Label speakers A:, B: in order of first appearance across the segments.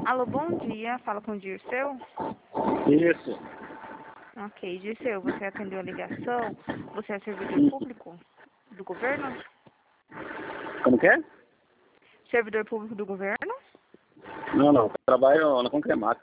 A: Alô, bom dia. Fala com o Dirceu.
B: Isso.
A: Ok, Dirceu, você atendeu a ligação? Você é servidor público do governo?
B: Como que é?
A: Servidor público do governo?
B: Não. Eu trabalho na Concremax.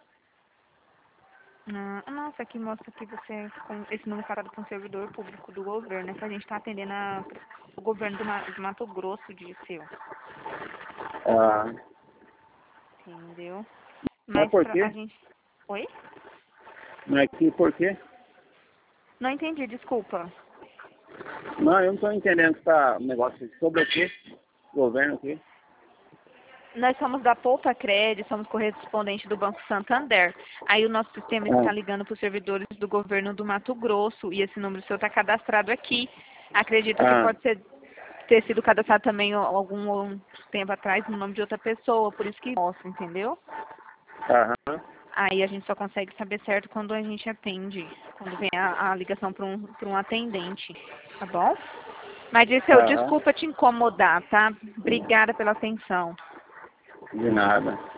A: Nossa, aqui mostra que você é com esse número parado com servidor público do governo. É que a gente está atendendo o governo do Mato Grosso, Dirceu.
B: Ah,
A: Entendeu?
B: mas
A: Mas
B: por
A: a
B: quê?
A: gente... Oi?
B: Mas que por quê?
A: Não entendi, desculpa.
B: Não, eu não estou entendendo que tá um negócio sobre o quê? Governo aqui.
A: Nós somos da Poupa Cred, somos correspondente do Banco Santander. Aí o nosso sistema está ligando para os servidores do governo do Mato Grosso e esse número seu está cadastrado aqui. Acredito que pode ter sido cadastrado também algum tempo atrás no nome de outra pessoa, por isso que mostra, entendeu?
B: Aham.
A: Aí a gente só consegue saber certo quando a gente atende, quando vem a ligação para um atendente, tá bom? Mas, Dirceu,
B: Aham.
A: desculpa te incomodar, tá? Obrigada pela atenção.
B: De nada.